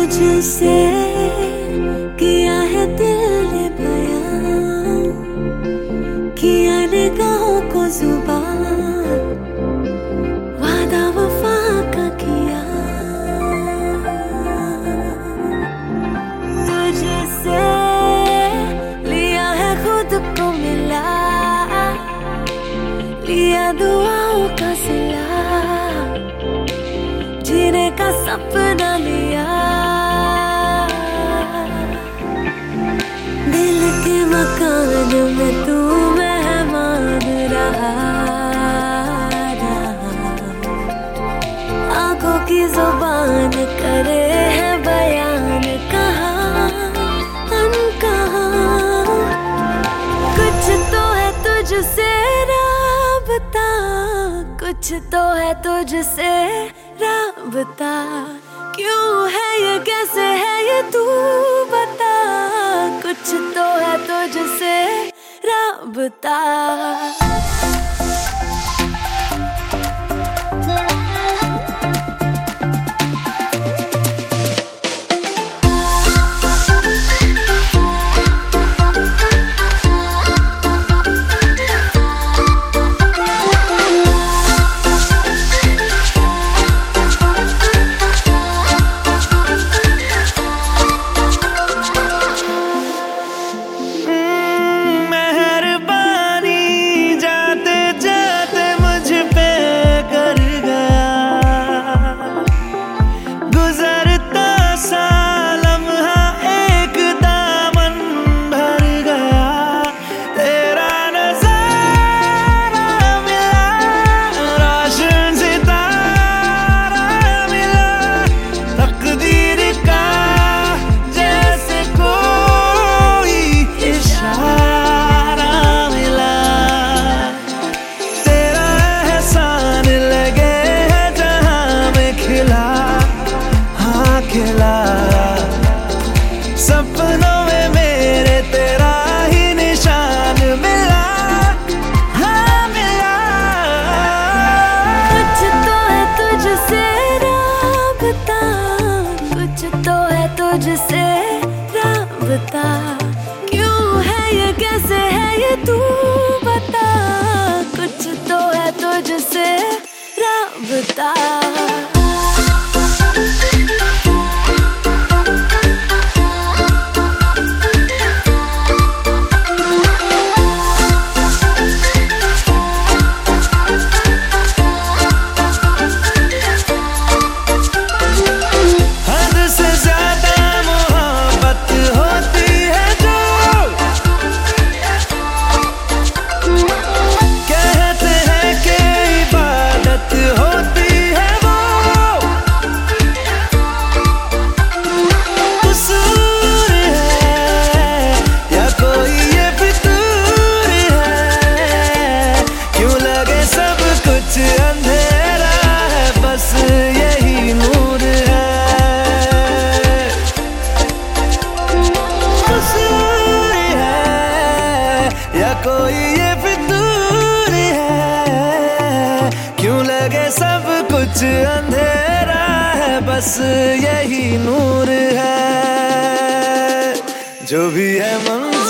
तुझसे किया है दिल ने बयां, किया निगाहों को जुबान, वादा वफा का किया। तुझसे लिया है खुद को मिला, लिया दुआओं का सिला, जीने का सपना लिया। दिल के मकान में तू मेहमान रहा, आंखों की जुबान करे है बयान, कहाँ अनकहा। कुछ तो है तुझसे राबता, कुछ तो है तुझसे राबता। क्यों है ये, कैसे है ये, तू बता। कुछ तो है तुझसे राबता। सपनों में मेरे तेरा ही निशान मिला, हाँ मिला। कुछ तो है तुझसे राबता, कुछ तो है तुझसे राबता। क्यों है ये, कैसे है ये, तू बता। कुछ तो है तुझसे राबता। अंधेरा है बस यही नूर है, कसूर है या कोई ये फितूर है। क्यों लगे सब कुछ अंधेरा है, बस यही नूर है। जो भी है मंज़िल